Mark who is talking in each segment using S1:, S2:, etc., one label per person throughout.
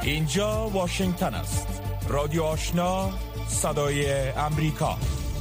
S1: اینجا واشنگتن است. رادیو آشنا، صدای امریکا.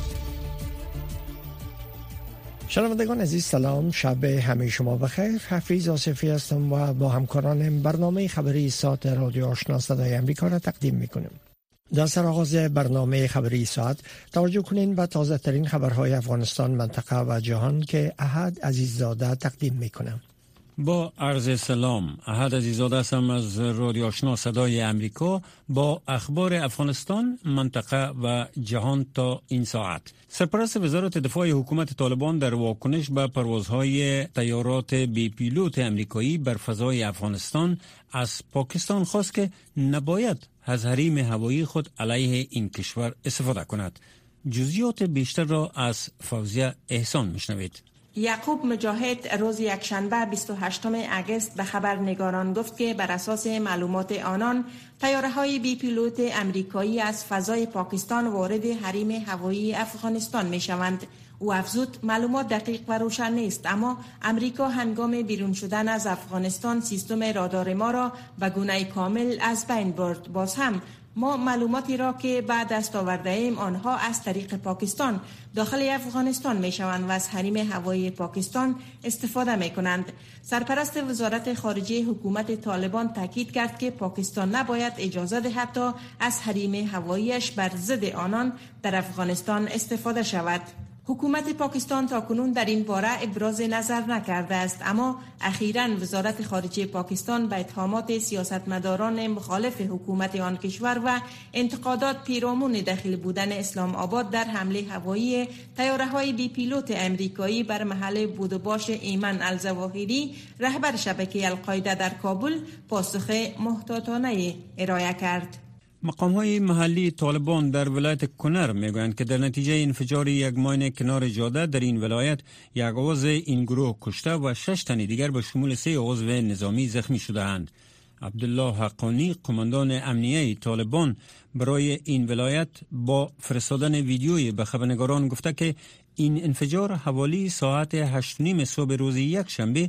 S2: شنوندگان عزیز سلام، شب همه شما بخیر. حفیظ آصفی هستم و با همکارانم برنامه خبری ساعت رادیو آشنا صدای امریکا را تقدیم میکنیم. در سرآغاز برنامه خبری ساعت توجه کنین به تازه ترین خبرهای افغانستان، منطقه و جهان که احد عزیززاده تقدیم میکنم.
S3: با عرض سلام، احد عزیززاده هستم از رادیو آشنا صدای امریکا با اخبار افغانستان، منطقه و جهان تا این ساعت. سرپرست وزارت دفاع حکومت طالبان در واکنش به پروازهای طیارات بی پیلوت امریکایی بر فضای افغانستان از پاکستان خواست که نباید از حریم هوایی خود علیه این کشور استفاده کند. جزئیات بیشتر را از فوزیه احسان میشنوید.
S4: یعقوب مجاهد روز یکشنبه 28 اگست به خبرنگاران گفت که بر اساس معلومات آنان طیاره‌های بی پیلوت امریکایی از فضای پاکستان وارد حریم هوایی افغانستان می‌شوند. او افزود معلومات دقیق و روشن نیست، اما امریکا هنگام بیرون شدن از افغانستان سیستم رادار ما را به گونه کامل از بین برد. باز هم ما معلوماتی را که بعد دست آورده ایم آنها از طریق پاکستان داخل افغانستان می شوند و از حریم هوایی پاکستان استفاده می کنند. سرپرست وزارت خارجه حکومت طالبان تاکید کرد که پاکستان نباید اجازه دهد تا از حریم هواییش بر ضد آنان در افغانستان استفاده شود. حکومت پاکستان تاکنون در این باره ابراز نظر نکرده است، اما اخیراً وزارت خارجه پاکستان به اتهامات سیاستمداران مخالف حکومت آن کشور و انتقادات پیرامون دخیل بودن اسلام آباد در حمله هوایی طیاره‌های بی پیلوت امریکایی بر محل بود و باش ایمن الظواهری رهبر شبکه القاعده در کابل پاسخ محتاطانه ارائه کرد.
S3: مقام‌های محلی طالبان در ولایت کنر میگویند که در نتیجه انفجار یک ماین کنار جاده در این ولایت یک عضو این گروه کشته و 6 تن دیگر به شمول 3 عضو نظامی زخمی شده‌اند. عبدالله حقانی، قماندان امنیه طالبان، برای این ولایت با فرستادن ویدیویی به خبرنگاران گفته که این انفجار حوالی ساعت 8:30 صبح روز یکشنبه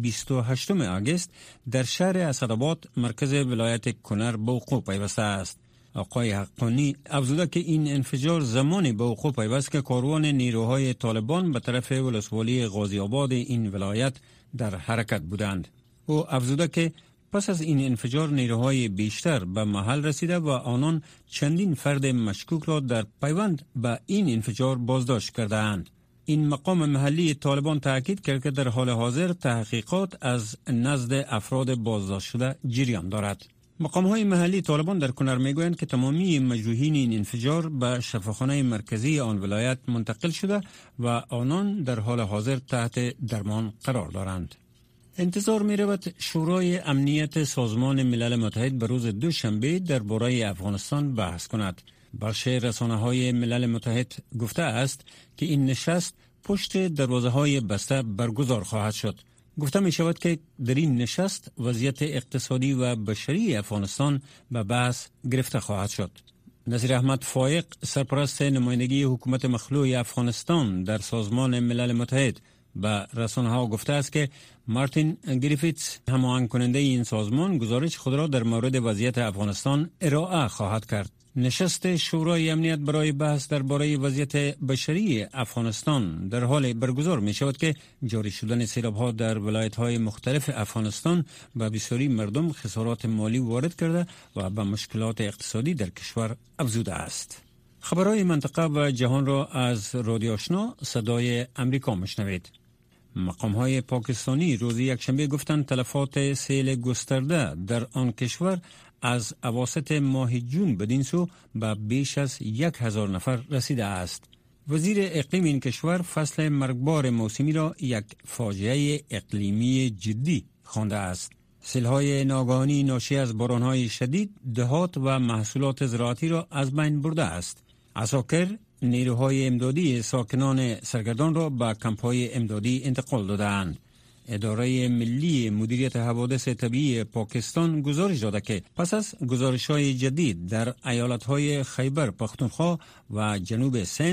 S3: 28 اگست در شهر اسدآباد مرکز ولایت کنر به وقوع پیوسته است. آقای حقانی افزوده که این انفجار زمانی به وقوع پیوست که کاروان نیروهای طالبان به طرف ولسوالی غازی آباد این ولایت در حرکت بودند. او افزوده که پس از این انفجار نیروهای بیشتر به محل رسیده و آنان چندین فرد مشکوک را در پیوند به این انفجار بازداشت کردند. این مقام محلی طالبان تاکید کرد که در حال حاضر تحقیقات از نزد افراد بازداشت شده جریان دارد. مقام‌های محلی طالبان در کنر میگویند که تمامی مجروحین این انفجار به شفاخانه مرکزی آن ولایت منتقل شده و آنان در حال حاضر تحت درمان قرار دارند. انتظار می رود شورای امنیت سازمان ملل متحد به روز دوشنبه درباره افغانستان بحث کند. بخش رسانه‌های ملل متحد گفته است که این نشست پشت دروازه‌های بسته برگزار خواهد شد. گفته می شود که در این نشست وضعیت اقتصادی و بشری افغانستان به بحث گرفته خواهد شد. نصیر احمد فایق، سرپرست نمایندگی حکومت مخلوع افغانستان در سازمان ملل متحد، به رسانه‌ها گفته است که مارتین گریفیتس، هماهنگ کننده این سازمان، گزارش خود را در مورد وضعیت افغانستان ارائه خواهد کرد. نشست شورای امنیت برای بحث درباره وضعیت بشری افغانستان در حال برگزار می شود که جاری شدن سیلاب‌ها در ولایت‌های مختلف افغانستان به بسیاری مردم خسارات مالی وارد کرده و به مشکلات اقتصادی در کشور افزوده است. خبرهای منطقه و جهان را از رادیو آشنا صدای امریکا میشنوید. مقام‌های پاکستانی روز یکشنبه گفتند تلفات سیل گسترده در آن کشور از اواسط ماه جون بدین سو به بیش از 1000 نفر رسیده است. وزیر اقلیم این کشور فصل مرگبار موسمی را یک فاجعه اقلیمی جدی خوانده است. سیل‌های ناگهانی ناشی از باران‌های شدید دهات و محصولات زراعتی را از بین برده است. عساکر نیروهای امدادی ساکنان سرگردان را به کمپ‌های امدادی انتقال دادند. اداره ملی مدیریت حوادث طبیعی پاکستان گزارش داده که پس از گزارش‌های جدید در ایالت‌های خیبر پختونخوا و جنوب سند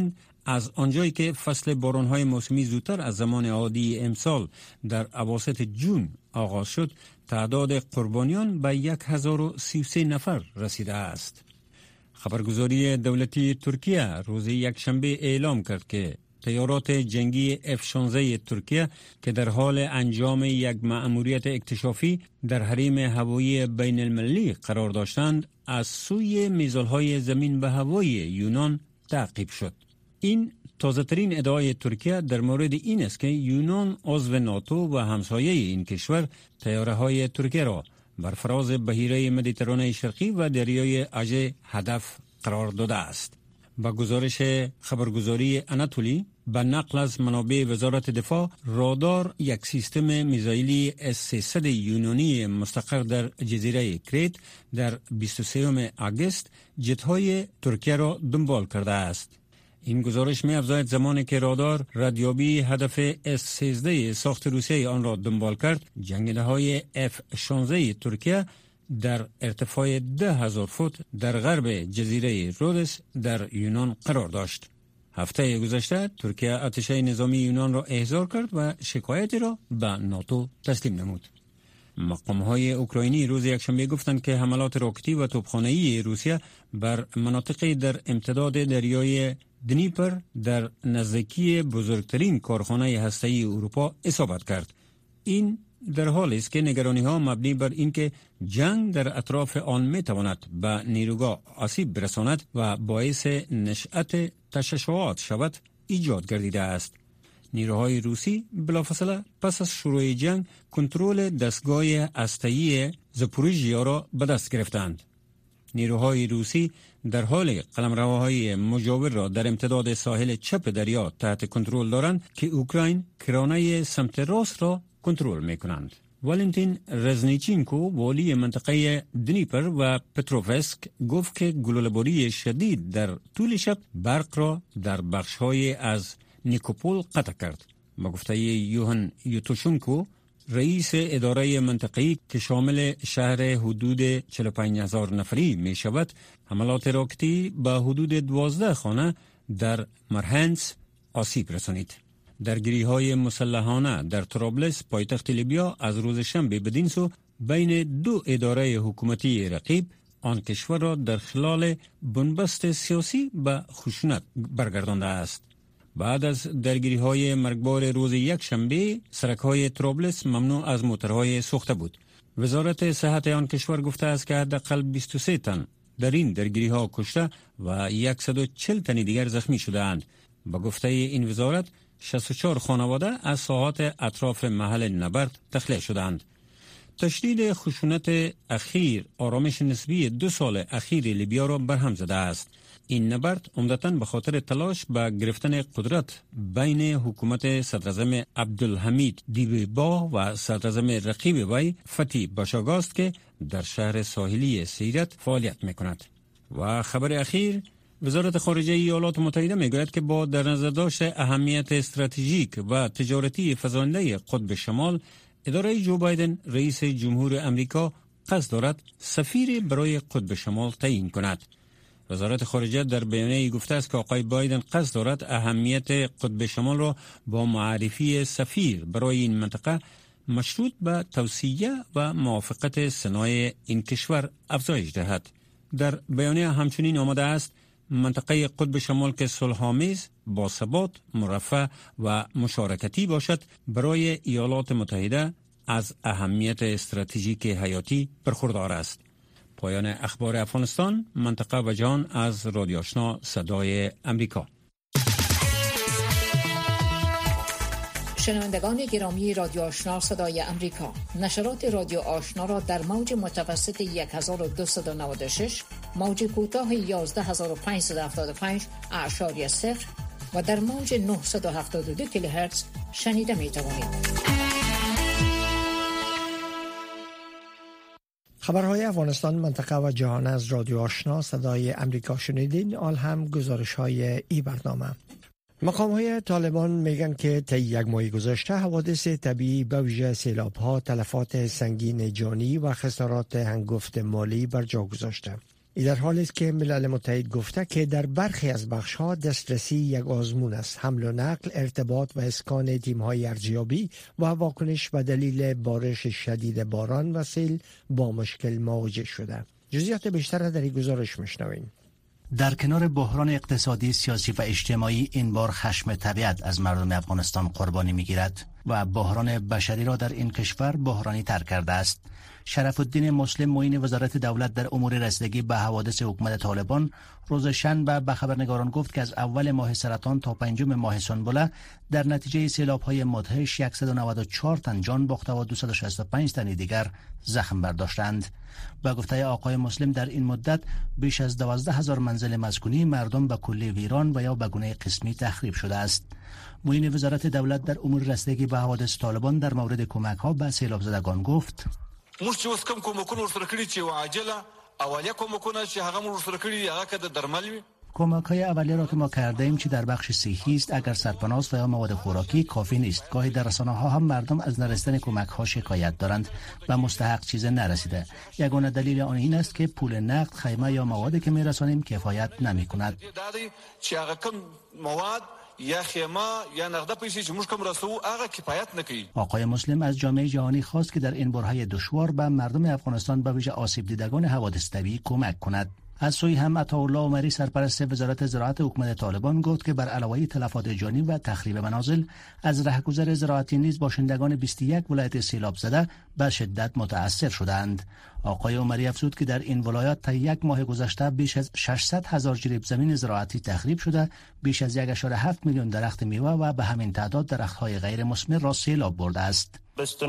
S3: از آنجایی که فصل باران‌های موسمی زودتر از زمان عادی امسال در اواسط جون آغاز شد، تعداد قربانیان به 1033 نفر رسیده است. خبرگزاری دولتی ترکیه روز یکشنبه اعلام کرد که طیارات جنگی F-16 ترکیه که در حال انجام یک مأموریت اکتشافی در حریم هوایی بین المللی قرار داشتند، از سوی میزایل‌های زمین به هوایی یونان تعقیب شد. این تازه‌ترین ادعای ترکیه در مورد این است که یونان عضو ناتو و همسایه این کشور طیاره‌های ترکیه را بر فراز بحیره مدیترانه شرقی و دریای اژه هدف قرار داده است. با گزارش خبرگزاری اناتولی به نقل از منابع وزارت دفاع، رادار یک سیستم میزایلی S-300 یونانی مستقر در جزیره کریت در 23 آگوست جت‌های ترکیه را دنبال کرده است. این گزارش می افزاید زمانی که رادار ردیابی هدف S-13 ساخت روسیه آن را دنبال کرد، جنگنده‌های F-16 ترکیه در ارتفاع 10,000 فوت در غرب جزیره رودس در یونان قرار داشت. هفته گذشته ترکیه ارتش نظامی یونان را احضار کرد و شکایتی را به ناتو تسلیم نمود. مقام‌های اوکراینی روز یکشنبه گفتند که حملات راکتی و توپخانه‌ای روسیه بر مناطقی در امتداد دریای دنیپر در نزدیکی بزرگترین کارخانه هسته‌ای اروپا اصابت کرد. این در حالی است که نگرانی‌ها مبنی بر اینکه جنگ در اطراف آن می‌تواند به نیروگاه آسیب برساند و باعث نشأت تشعشعات شود ایجاد گردیده است. نیروهای روسی بلافاصله پس از شروع جنگ کنترل دستگاه هسته‌ای زاپوریژیا را به دست گرفتند. نیروهای روسی در حال قلمروهای مجاور را در امتداد ساحل چپ دریا تحت کنترل دارند که اوکراین کرانه سمت راست را کنترل می‌کنند. والنتین رزنیچینکو والی منطقه دنیپر و پتروفسک گفت که گلوله‌باری شدید در طول شب برق را در بخش‌های از نیکوپول قطع کرد. با گفته یوهان یوتوشونکو رئیس اداره منطقه‌ای که شامل شهر حدود 45,000 نفری می شود، حملات راکتی به حدود 12 خانه در مرهنس آسیب رسانید. درگیری‌های مسلحانه در طرابلس پایتخت لیبیا از روز شنبه بدین سو بین دو اداره حکومتی رقیب آن کشور را در خلال بنبست سیاسی به خشونت برگردانده است. بعد از درگیری‌های مرگبار روز یکشنبه، سرک‌های طرابلس ممنوع از موتورهای سوخته بود. وزارت صحت آن کشور گفته است که حداقل 23 تن در این درگیری‌ها کشته و 140 تن دیگر زخمی شده‌اند. با گفته این وزارت 64 خانواده از ساحات اطراف محل نبرد تخلیه شدند. تشدید خشونت اخیر آرامش نسبی 2 سال اخیر لیبیا را برهم زده است. این نبرد عمدتاً به خاطر تلاش به گرفتن قدرت بین حکومت صدراعظم عبدالحمید دیببا و صدراعظم رقیب وی فتی باشاگاست که در شهر ساحلی سیرت فعالیت می‌کند. و خبر اخیر، وزارت خارجه ایالات متحده میگوید که با در نظر داشت اهمیت استراتژیک و تجارتی فزاینده قطب شمال، اداره جو بایدن رئیس جمهور امریکا قصد دارد سفیر برای قطب شمال تعیین کند. وزارت خارجه در بیانیه‌ای گفته است که آقای بایدن قصد دارد اهمیت قطب شمال را با معرفی سفیر برای این منطقه مشروط به توسعه و موافقت سنای این کشور افزایش دهد. در بیانیه همچنین آمده است منطقه قطب شمال که صلح‌آمیز، باثبات، مرفه و مشارکتی باشد برای ایالات متحده از اهمیت استراتژیک حیاتی برخوردار است. پایان اخبار افغانستان، منطقه و جهان از رادیو آشنا صدای امریکا.
S5: شنوندگان گرامی رادیو آشنا صدای امریکا، نشرات رادیو آشنا را در موج متوسط 1296، موج کوتاه 11575.0 و در موج 972 کیلوهرتز شنیده می توانید.
S2: خبرهای افغانستان، منطقه و جهان از رادیو آشنا صدای امریکا شنیدین. آل هم گزارش های ای برنامه. مقام‌های طالبان میگن که طی یک ماه گذشته حوادث طبیعی به ویژه سیلاب‌ها تلفات سنگین جانی و خسارات هنگفت مالی بر جا گذاشته. این در حالی است که ملل متحد گفته که در برخی از بخش‌ها دسترسی یک آزمون است. حمل و نقل، ارتباط و اسکان تیم‌های ارزیابی و واکنش به دلیل بارش شدید باران و سیل با مشکل مواجه شده. جزئیات بیشتر در این گزارش میشنویم.
S6: در کنار بحران اقتصادی، سیاسی و اجتماعی، این بار خشم طبیعت از مردم افغانستان قربانی میگیرد و بحران بشری را در این کشور بحرانی تر کرده است. شرف الدین مسلم، معین وزارت دولت در امور رسیدگی به حوادث حکومت طالبان، روز شنبه به خبرنگاران گفت که از اول ماه سرطان تا پنجم ماه سنبله در نتیجه سیلاب‌های مدهش 194 تن جان باخته و 265 تن دیگر زخم برداشتند. با گفته آقای مسلم در این مدت بیش از 12,000 منزل مسکونی مردم به کلی ویران و یا به گونه قسمی تخریب شده است. معین وزارت دولت در امور رسیدگی به حوادث طالبان در مورد کمک‌ها به سیلاب زدگان گفت:
S7: موږ چې اوس کوم کومکونه ورسره کړي چې عاجله اولیه کومکونه چې هغه موږ ورسره کړي هغه که د درمل وي.
S6: کمک‌های اولیه را که ما کرده ایم چه در بخش صحی است، اگر سرپناه و یا مواد خوراکی کافی نیست. گاهی در رسانه‌ها هم مردم از نرسیدن کمک‌ها شکایت دارند و مستحق چیز نرسیده. یگانه دلیل آن این است که پول نقد، خیمه یا موادی که می‌رسانیم کفایت نمی‌کند.
S7: چې هغه کوم مواد یا خیمه یا نقده پیسې چې موږ کوم رسو هغه کفایت نکوي.
S6: آقای مسلم از جامعه جهانی خواست که در این برهه دشوار به مردم افغانستان به ویژه آسیب دیدگان حوادث طبیعی کمک کند. از سوی هم عطاالله عمری، سرپرست وزارت زراعت حکومت طالبان، گفت که بر علاوه تلفات جانی و تخریب منازل، از رهگذر زراعتی نیز باشندگان 21 ولایت سیلاب زده به شدت متاثر شدند. آقای عمری افزود که در این ولایات تا یک ماه گذشته بیش از 600,000 جریب زمین زراعتی تخریب شده، بیش از 1.7 میلیون درخت میوه و به همین تعداد درخت‌های غیر مثمر را سیلاب برده است.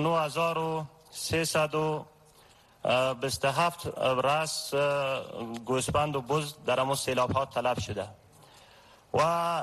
S8: 29,327 راس گوسفند و بز در همون سیلاب ها تلف شده و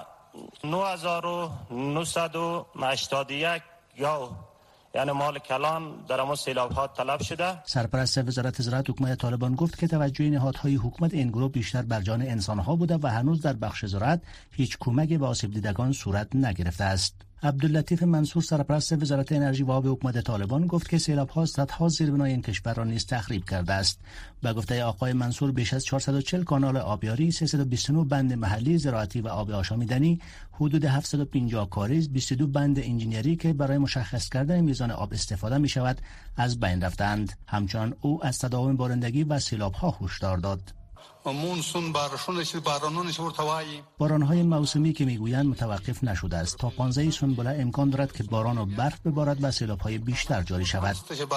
S8: 9,981 گاو یعنی مال کلان در همون سیلاب ها تلف شده.
S6: سرپرست وزارت زراعت حکومت طالبان گفت که توجه نهادهای حکومت این گروه بیشتر بر جان انسانها بوده و هنوز در بخش زراعت هیچ کمکی به آسیب دیدگان صورت نگرفته است. عبداللطیف منصور، سرپرست وزارت انرژی و آب حکومت طالبان، گفت که سیلاب‌ها صدها زیربنای این کشور را نیز تخریب کرده است. به گفته آقای منصور بیش از 440 کانال آبیاری، 329 بند محلی زراعتی و آب آشامیدنی، حدود 750 کاریز، 22 بند انجینری که برای مشخص کردن میزان آب استفاده می شود از بین رفتند. همچنان او از تداوم بارندگی و سیلاب‌ها هشدار داد. باران‌های موسمی که میگویند متوقف نشده است. تا 15 سنبله امکان دارد که باران و برف ببارد و سیلاب‌های بیشتر جاری شود.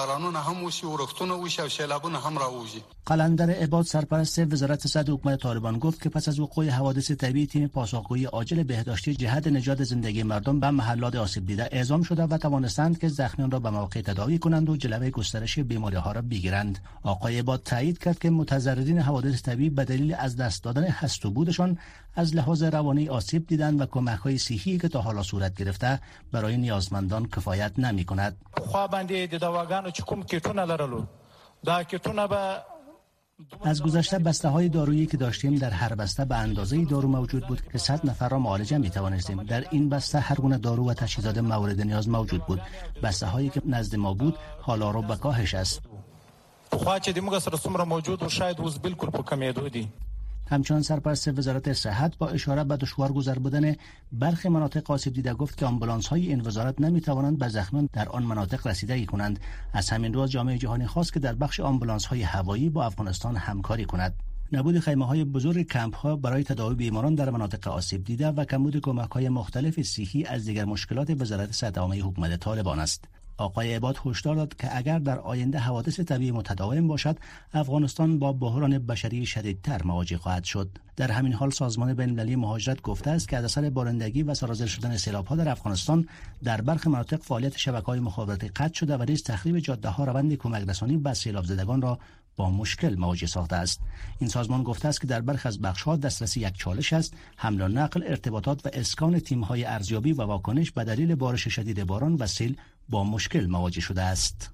S6: قلندر عباد، سرپرست وزارت صحت حکومت طالبان، گفت که پس از وقوع حوادث طبیعی تیم پاسخگویی عاجل بهداشتی جهت نجات زندگی مردم به محلات آسیب دیده اعزام شده و توانستند که زخمیان را به موقع تداوی کنند و جلوه گسترش بیماری‌ها را بگیرند. آقای عباد تایید کرد که متضررین حوادث طبیعی به دلیل از دست دادن هست و بودشان از لحاظ روانی آسیب دیدند و کمک‌های صحی که تا حالا صورت گرفته برای نیازمندان کفایت نمی‌کند.
S9: خو باندې د دواګانو چې کوم کیټونه لرلو دا کیټونه به
S6: از گذشته بسته‌های دارویی که داشتیم در هر بسته به اندازه دارو موجود بود که 100 نفر را معالجه می‌توانستیم. در این بسته هر گونه دارو و تجهیزات مورد نیاز موجود بود. بسته‌هایی که نزد ما بود حالا رو به کاهش است.
S9: خو چې د موږ سره څومره موجود و شاید اوس بالکل په کمیدو دي.
S6: همچنان سرپرست وزارت صحت با اشاره به دشوارگذر بودن برخی مناطق آسیب دیده گفت که آمبولانس‌های این وزارت نمی‌توانند به زخمیان در آن مناطق رسیدگی کنند. از همین رو جامعه جهانی خواست که در بخش آمبولانس‌های هوایی با افغانستان همکاری کند. نبود خیمه‌های بزرگ کمپ‌ها برای تداوی بیماران در مناطق آسیب دیده و کمبود کمک‌های مختلف صحی از دیگر مشکلات وزارت صحت عامه حکومت طالبان است. آقای عباد هشدار داد که اگر در آینده حوادث طبیعی متداوم باشد، افغانستان با بحران بشری شدیدتر مواجه خواهد شد. در همین حال سازمان بین‌المللی مهاجرت گفته است که از اثر بارندگی و سرازیر شدن سیلاب‌ها در افغانستان در برخی مناطق فعالیت شبکه‌های مخابراتی قطع شده و نیز تخریب جاده‌ها روند کمک رسانی به سیلاب زدگان را با مشکل مواجه ساخته است. این سازمان گفته است که در برخی از بخش‌ها دسترسی یک چالش است. حمل و نقل، ارتباطات و اسکان تیم‌های ارزیابی و واکنش به دلیل بارش شدید باران و سیل با مشکل مواجه شده است.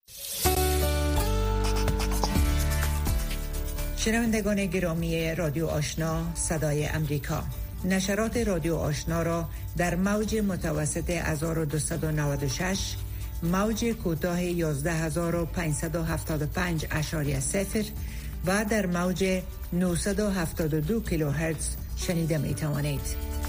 S5: شنوندگان گرامی رادیو آشنا صدای امریکا، نشرات رادیو آشنا را در موج متوسط 1296، موج کوتاه 11575.0 و در موج 972 کیلوهرتز شنیده می توانید.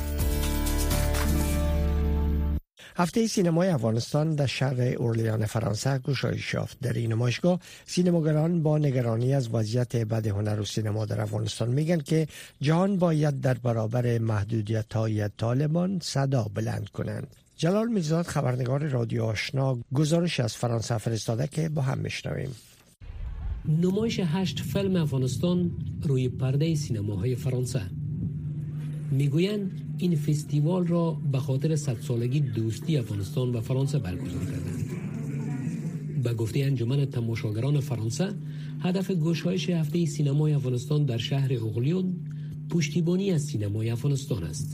S2: هفته سینمای افغانستان در شهر اورلیان فرانسه گشایش یافت. در این نمایشگاه سینماگران با نگرانی از وضعیت بد هنر و سینما در افغانستان میگن که جهان باید در برابر محدودیت‌های طالبان صدا بلند کنند. جلال میرزاد خبرنگار رادیو آشنا گزارش از فرانسه فرستاده که با هم میشنویم.
S10: نمایش 8 فیلم افغانستان روی پرده سینماهای فرانسه. میگویند این فستیوال را به خاطر 100 سالگی دوستی افغانستان و فرانسه برگزار کردند. به گفته انجمن تماشاگران فرانسه، هدف گشایش هفته سینمای افغانستان در شهر اورلیون پشتیبانی از سینمای افغانستان است.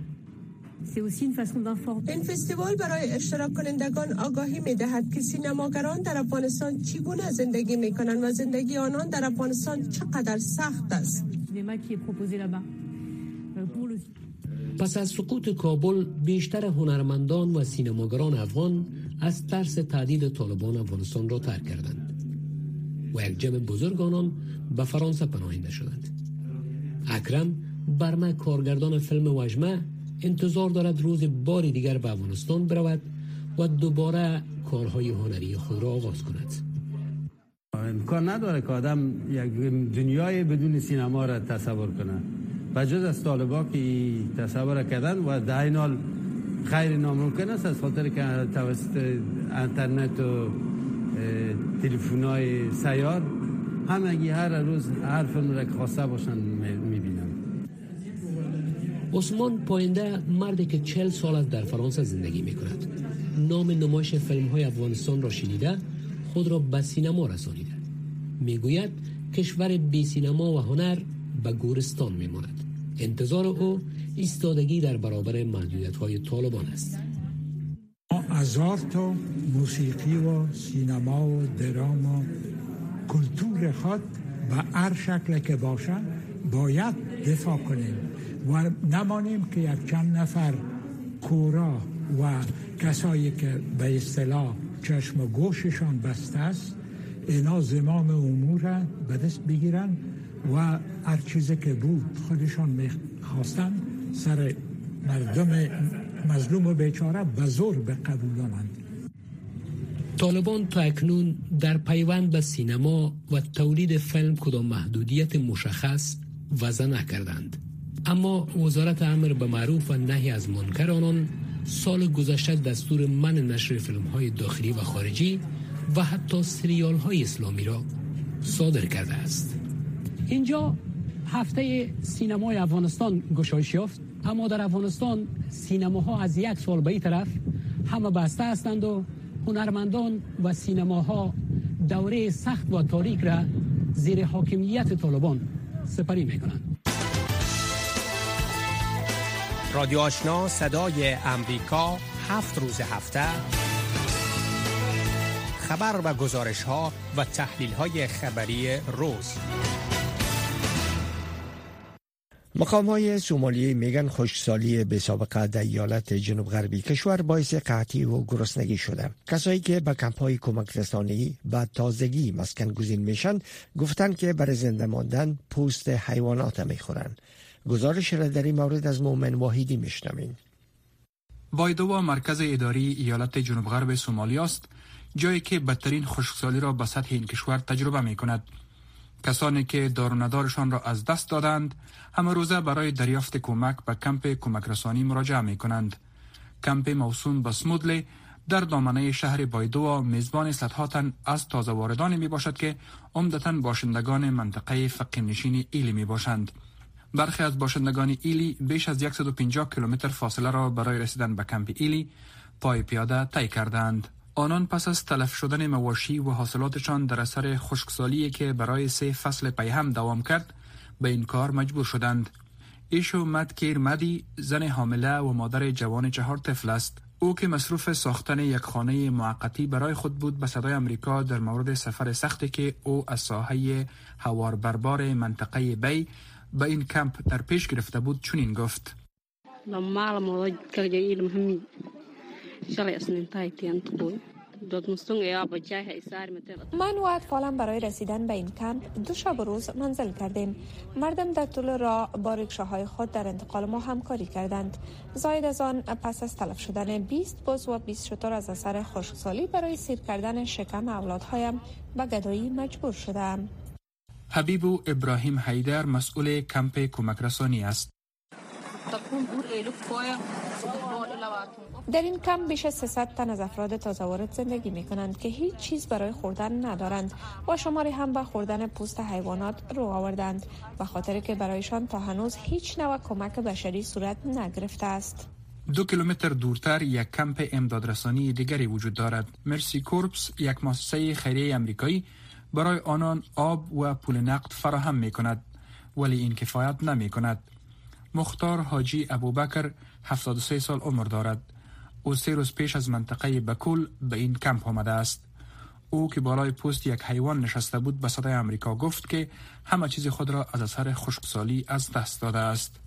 S11: این فستیوال برای اشتراک کنندگان آگاهی می دهد که سینماگران در افغانستان چگونه زندگی می کنند و زندگی آنان در افغانستان چقدر سخت است.
S10: پس از سقوط کابل، بیشتر هنرمندان و سینماگران افغان از ترس تهدید طالبان افغانستان را ترک کردند و یک جمع بزرگ آنان به فرانسه پناهنده شدند. اکرم برمه، کارگردان فیلم وجمه، انتظار دارد روز باری دیگر به افغانستان برود و دوباره کارهای هنری خود را آغاز کند.
S12: امکان نداره که آدم یک دنیای بدون سینما را تصور کنه. بجز از طالبا که تصور کردن و در این حال خیر ناممکن است، از خاطر که توسط اینترنت و تلفن‌های سیار همگی هر روز هر فیلم را که خواسته باشن میبینن.
S10: عثمان پاینده، مردی که 40 سال است در فرانسه زندگی میکند، نام نمایش فیلم‌های افغانستان را شنیده خود را به سینما رسانیده. میگوید کشور بی سینما و هنر به گورستان میماند. انتظار او ایستادگی در برابر محدودیت‌های طالبان است.
S13: از آرت و موسیقی و سینما و درام و کلتور خود به هر شکل که باشه باید دفاع کنیم و نمانیم که یک چند نفر کورا و کسایی که به اصطلاح چشم و گوششان بسته است اینا زمام امور را به دست بگیرن و هر چیزی که بود خودشان میخواستن سر مردم مظلوم و بیچاره به زور بقبولانند.
S10: طالبان تا اکنون در پیوند به سینما و تولید فیلم کدام محدودیت مشخص وضع نکردند، اما وزارت امر به معروف و نهی از منکر آنان سال گذشته دستور منع نشر فیلم‌های داخلی و خارجی و حتی سریال‌های اسلامی را صادر کرده است.
S14: اینجا هفته سینمای افغانستان گشایش یافت، اما در افغانستان سینماها از 1 سال به این طرف همه بسته هستند و هنرمندان و سینماها دوره سخت و تاریک را زیر حاکمیت طالبان سپری میکنند.
S15: رادیو آشنا صدای امریکا 7 روز هفته خبر و گزارش ها و تحلیل های خبری روز.
S2: مقام‌های سومالی میگن خشکسالی بی سابقه در ایالت جنوب غربی کشور باعث قحطی و گرسنگی شده. کسایی که به کمپ‌های کمک رسانی به تازگی مسکن گزین میشن گفتن که برای زنده ماندن پوست حیوانات میخورن. گزارش را در این مورد از مومن واحدی میشنویم.
S16: وایدوا مرکز اداری ایالت جنوب غرب سومالیا است، جایی که بدترین خشکسالی را به سطح این کشور تجربه میکند. کسانی که دار و ندارشان را از دست دادند همه روزه برای دریافت کمک به کمپ کمک رسانی مراجعه می کنند. کمپ موسوم به سمودلی در دامنه شهر بایدوا میزبان صدها تن از تازه واردانی می باشد که عمدتاً باشندگان منطقه فقیر نشین ایلی می باشند. برخی از باشندگان ایلی بیش از 150 کیلومتر فاصله را برای رسیدن به کمپ ایلی پای پیاده طی کردند. آنان پس از تلف شدن مواشی و حاصلاتشان در اثر خشکسالی که برای 3 فصل پیهم دوام کرد به این کار مجبور شدند. ایشو مدکیر مدی زن حامله و مادر جوان 4 طفل است. او که مصروف ساختن یک خانه موقتی برای خود بود به صدای امریکا در مورد سفر سختی که او از ساحه هوار بربار منطقه بی به این کمپ در پیش گرفته بود چنین گفت:
S17: من و اطفالم برای رسیدن به این کمپ 2 شب و روز منزل کردیم. مردم در طول راه با رکشاهای خود در انتقال ما همکاری کردند. زاید از آن پس از تلف شدن 20 بز و 20 شتر از اثر خشکسالی برای سیر کردن شکم اولادهایم به گدایی مجبور شدم.
S16: حبیب ابراهیم حیدر مسئول کمپ کمک رسانی است.
S17: در این کمپ بیش از 300 تن از افراد تازه وارد زندگی می کنند که هیچ چیز برای خوردن ندارند و شماری هم به خوردن پوست حیوانات رو آوردند به خاطر که برایشان تا هنوز هیچ نوع کمک بشری صورت نگرفته است.
S16: 2 کیلومتر دورتر یک کمپ امدادرسانی دیگری وجود دارد. مرسی کورپس یک مؤسسه خیریه امریکایی برای آنان آب و پول نقد فراهم می کند، ولی این کفایت نمی کند. مختار حاجی ابوبکر 73 سال عمر دارد. او 3 روز پیش از منطقه بکول به این کمپ آمده است. او که بالای پوست یک حیوان نشسته بود به صدای آمریکا گفت که همه چیز خود را از اثر خشکسالی از دست داده است.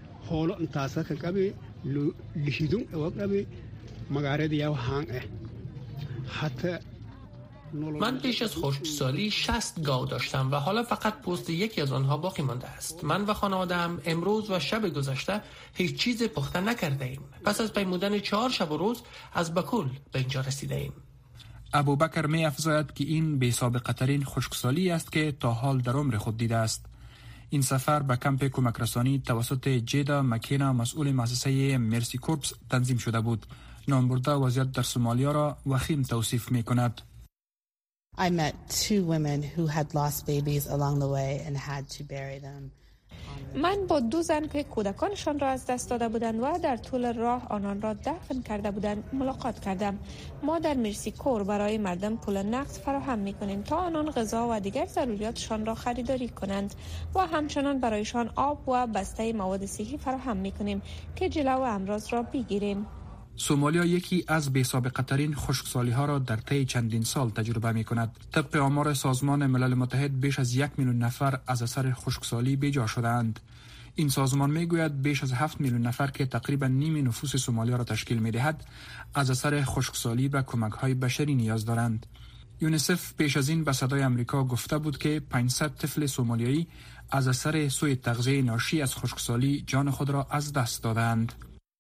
S10: من پیش از خشکسالی 60 گاو داشتم و حالا فقط پوست یکی از آنها باقی مانده است. من و خانواده‌ام امروز و شب گذشته هیچ چیز پخته نکرده ایم. پس از پیمودن 4 شب و روز از بکول به اینجا رسیده ایم.
S16: ابوبکر می افزاید که این بی سابقه ترین خشکسالی است که تا حال در عمر خود دیده است. این سفر به کمپ کمک رسانی توسط جیدا مکینا مسئول مؤسسه مرسی کورپس تنظیم شده بود. نامبرده وضعیت در سومالیا را وخیم توصیف می کند.
S18: I met 2 women who had lost babies along the way and had to bury them.
S17: من با 2 زن که کودکانشان را از دست داده بودند و در طول راه آنان را دفن کرده بودند ملاقات کردم. ما در مرسی کور برای مردم پول نقد فراهم می‌کنیم تا آنان غذا و دیگر ضروریاتشان را خریداری کنند و همچنان برایشان آب و بسته مواد صحی فراهم می‌کنیم که جلو امراض را بگیریم.
S16: سومالیا یکی از بی‌سابقه ترین خشکسالی ها را در طی چندین سال تجربه می کند. طبق آمار سازمان ملل متحد بیش از 1 میلیون نفر از اثر خشکسالی بیجا شدند. این سازمان می گوید بیش از 7 میلیون نفر که تقریبا نیم نفوس سومالیا را تشکیل می دهد از اثر خشکسالی به کمک های بشری نیاز دارند. یونیسف پیش از این به صدای آمریکا گفته بود که 500 طفل سومالیایی از اثر سوء تغذیه ناشی از خشکسالی جان خود را از دست دادند.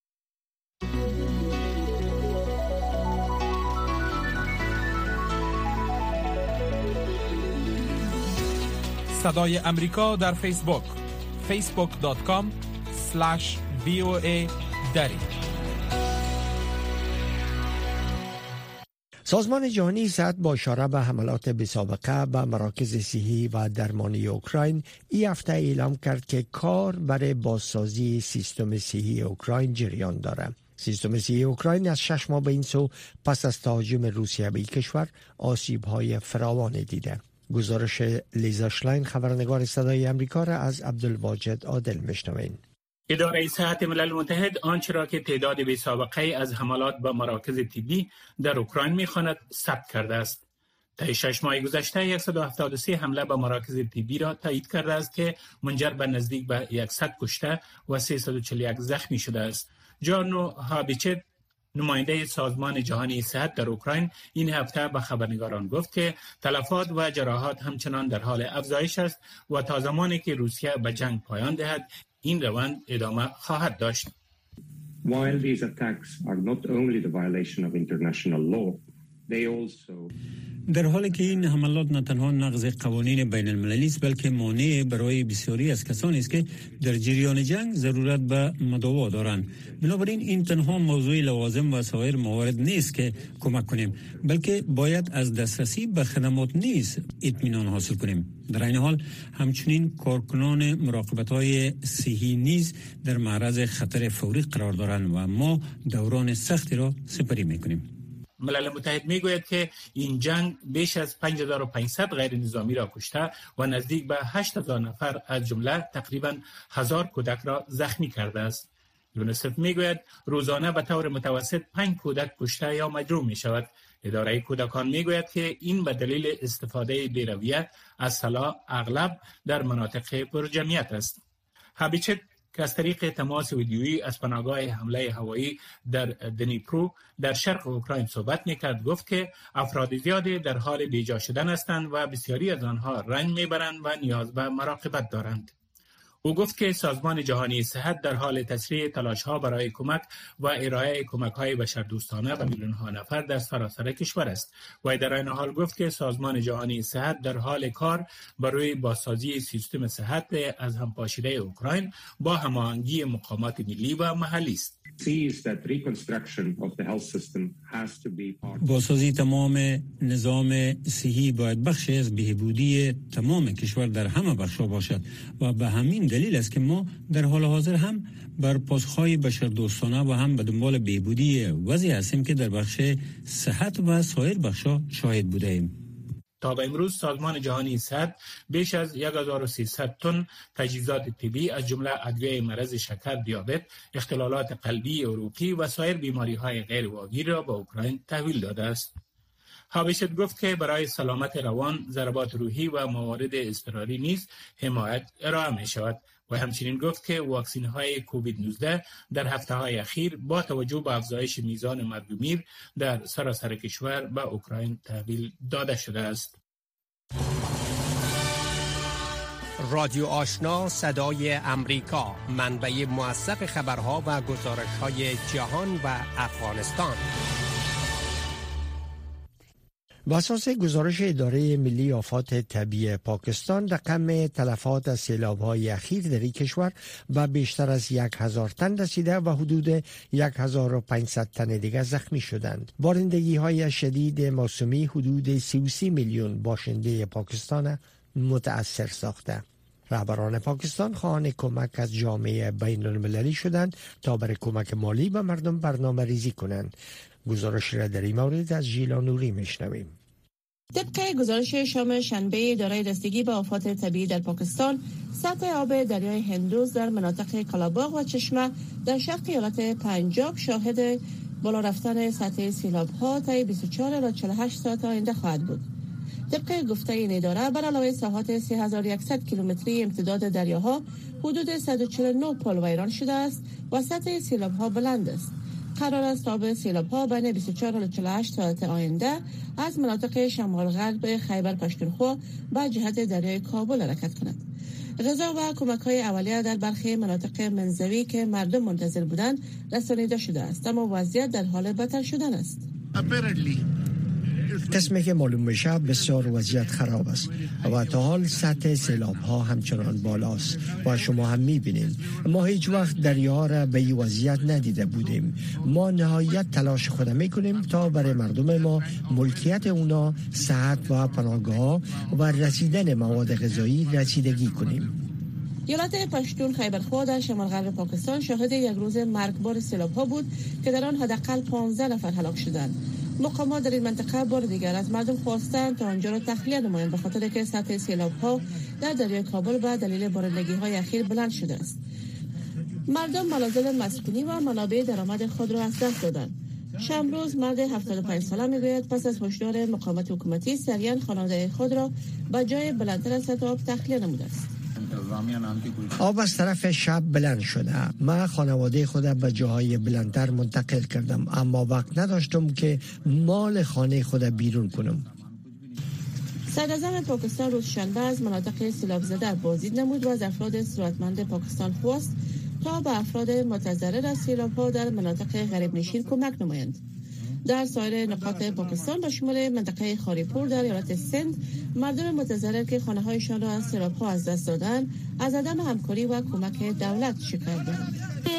S1: صدای امریکا در فیسبوک facebook.com/VOA دری.
S2: سازمان جهانی صحت با اشاره به حملات بی‌سابقه به مراکز صحی و درمانی اوکراین این هفته اعلام کرد که کار برای بازسازی سیستم صحی اوکراین جریان دارد. سیستم صحی اوکراین از 6 ماه به این سو پس از تهاجم روسیه به کشور آسیب‌های فراوان دیده. گزارش لیزا شلاین خبرنگار صدای آمریکا را از عبدالواجد عادل میشنویم.
S19: اداره صحت ملل متحد آنچه را که تعداد بی‌سابقه از حملات به مراکز طبی در اوکراین می‌خواند ثبت کرده است. طی 6 ماه گذشته 173 حمله به مراکز طبی را تایید کرده است که منجر به نزدیک به 100 کشته و 341 زخمی شده است. جانو هابیچت نماینده سازمان جهانی صحت در اوکراین این هفته به خبرنگاران گفت که تلفات و جراحات همچنان در حال افزایش است و تا زمانی که روسیه به جنگ پایان دهد این روند ادامه خواهد داشت.
S20: While these attacks are not only the violation of international law, they also
S3: در حالی که این حملات نه تنها نقض قوانین بین المللی است بلکه مانع برای بسیاری از کسانی است که در جریان جنگ ضرورت به مداوا دارند. بنابراین این تنها موضوع لوازم و سایر موارد نیست که کمک کنیم، بلکه باید از دسترسی به خدمات نیز اطمینان حاصل کنیم. در این حال همچنین کارکنان مراقبت‌های صحی نیز در معرض خطر فوری قرار دارند و ما دوران سختی را سپری می‌کنیم.
S19: ملل متحد میگوید که این جنگ بیش از 5500 غیر نظامی را کشته و نزدیک به 8000 نفر از جمله تقریبا 1000 کودک را زخمی کرده است. یونیسف میگوید روزانه به طور متوسط 5 کودک کشته یا مجروح می شود. اداره کودکان میگوید که این به دلیل استفاده بی‌رویه از سلاح اغلب در مناطق پرجمعیت است. هابیچت که از طریق تماس ویدیویی از پناهگاه حمله هوایی در دنیپرو در شرق اوکراین صحبت می‌کرد. گفت که افراد زیادی در حال بیجا شدن هستند و بسیاری از آنها رنج میبرند و نیاز به مراقبت دارند. او گفت که سازمان جهانی صحت در حال تسریع تلاش‌ها برای کمک و ارائه کمک‌های بشردوستانه به میلیون‌ها نفر در سراسر کشور است و در این حال گفت که سازمان جهانی صحت در حال کار برای بازسازی سیستم صحت از همپاشیده اوکراین با هماهنگی مقامات ملی و محلی است.
S3: بازسازی تمام نظام صحی باید بخشی از بهبودی تمام کشور در همه بخش‌ها باشد و به همین دلیل است که ما در حال حاضر هم بر پاسخ‌های بشردوستانه و هم به دنبال بهبودی وضعی هستیم که در بخش صحت و سایر بخش‌ها شاهد بوده ایم.
S19: تا به امروز سازمان جهانی صحت بیش از 1300 تن تجهیزات طبی از جمله ادویه مرض شکر، دیابت، اختلالات قلبی، عروقی و سایر بیماری‌های غیر واگیر را به اوکراین تحویل داده است. هابشت گفت که برای سلامت روان، ضربات روحی و موارد اضطراری نیز حمایت ارائه می شود و همچنین گفت که واکسین‌های کووید 19 در هفته‌های اخیر با توجه به افزایش میزان مرگ و میر در سراسر کشور به اوکراین تحویل داده شده است.
S15: رادیو آشنا صدای امریکا، منبع موثق خبرها و گزارش‌های جهان و افغانستان.
S2: بر اساس گزارش اداره ملی آفات طبیعی پاکستان، رقم تلفات از سیلاب‌های اخیر در این کشور به بیشتر از 1000 تن رسیده و حدود 1500 تن دیگر زخمی شدند. بارندگی‌های شدید موسمی حدود 33 میلیون باشنده پاکستان متأثر ساخته. رهبران پاکستان خواهان کمک از جامعه بین المللی شدند تا برای کمک مالی به مردم برنامه ریزی کنند. گزارش را در این مورد از ژیلا نوری میشنویم.
S4: طبق گزارش شام شنبه اداره دستگی به آفات طبیعی در پاکستان، سطح آب دریای هندوز در مناطق کالاباغ و چشمه در شرق ایالت پنجاب شاهد بالا رفتن سطح سیلاب‌ها تا 24 الی 48 ساعت آینده خواهد بود. طبق گفته این اداره، بر علاوه ساحات 3100 کیلومتری امتداد دریاها، حدود 149 پل ویران شده است و سطح سیلاب‌ها بلند است. قرار است آب سیلاب‌ها بین 24 الی 48 ساعت آینده از مناطق شمال غرب خیبر پختونخوا به جهت دریای کابل حرکت کند. غذا و کمک‌های اولیه در برخی مناطق منزوی که مردم منتظر بودند رسانیده شده است، اما وضعیت در حال بدتر شدن است.
S2: قسمی که معلوم میشه بسیار وضعیت خراب است و تا حال سطح سیلاب ها همچنان بالاست و شما هم میبینید ما هیچ وقت دریا را به این وضعیت ندیده بودیم. ما نهایت تلاش خود میکنیم تا برای مردم ما، ملکیت اونا، صحت و پناهگاه و رسیدن مواد غذایی رسیدگی کنیم.
S4: ایالت پشتون خیبرخوا در شمال غرب پاکستان شاهد یک روز مرگبار سیلاب‌ها بود که در آن حداقل 15 نفر هلاک شدند. مقامات در این منطقه بار دیگر از مردم خواستند تا آنجا را تخلیه نمایند به خاطر که سطح سیلاب‌ها در دریای کابل به دلیل بارندگی‌های اخیر بلند شده است. مردم ملازم مسکونی و منابع درآمد خود را از دست دادند. شمروز مرد 75 ساله میگوید پس از هشدار مقامات حکومتی سریعا خانواده خود را به جای بلندتر از سطح آب تخلیه نموده است.
S2: آب از طرف شب بلند شده. من خانواده خودم به جاهای بلندتر منتقل کردم، اما وقت نداشتم که مال خانه خودم بیرون کنم.
S4: صدراعظم پاکستان روز شنبه از مناطق سیلاب زده بازدید نمود و از افراد ثروتمند پاکستان خواست تا به افراد متضرر از سیلاب‌ها در مناطق غریب نشین کمک نمایند. در سایر نقاط پاکستان به شمول منطقه خاریپور در ایالت سند، مردم متضرر که خانه‌هایشان را از سیلاب‌ها از دست دادند، از عدم همکاری و کمک دولت شکایت دارند.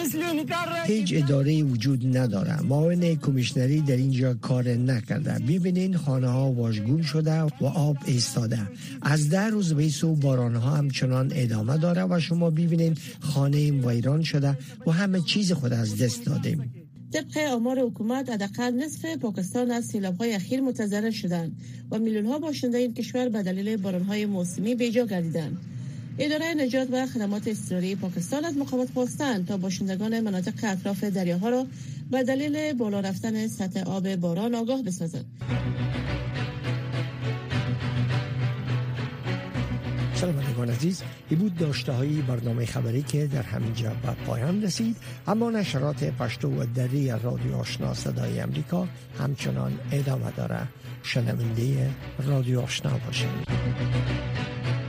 S2: هیچ اداره وجود نداره. معاون کمیشنری در اینجا کار نکرده. ببینین خانه‌ها واژگون شده و آب ایستاده. از 10 روز به سو باران‌ها همچنان ادامه داره و شما ببینین خانه ویران شده و همه چیز خود از دست دادیم.
S4: طبق آمار حکومت، حداقل نصف پاکستان از سیلاب‌های اخیر متضرر شدند و میلیون‌ها باشنده این کشور به دلیل باران‌های موسمی بی‌جا گردیدند. اداره نجات و خدمات اضطراری پاکستان از مقامات خواستند تا باشندگان مناطق اطراف دریاها را به دلیل بالا رفتن سطح آب باران آگاه بسازند.
S2: سلام علیکم. شنوندگان عزیز، این بود داشته های برنامه خبری که در همینجا به پایان رسید. اما نشرات پشتو و دری رادیو آشنا صدای امریکا همچنان ادامه داره. شنونده رادیو آشنا باشید.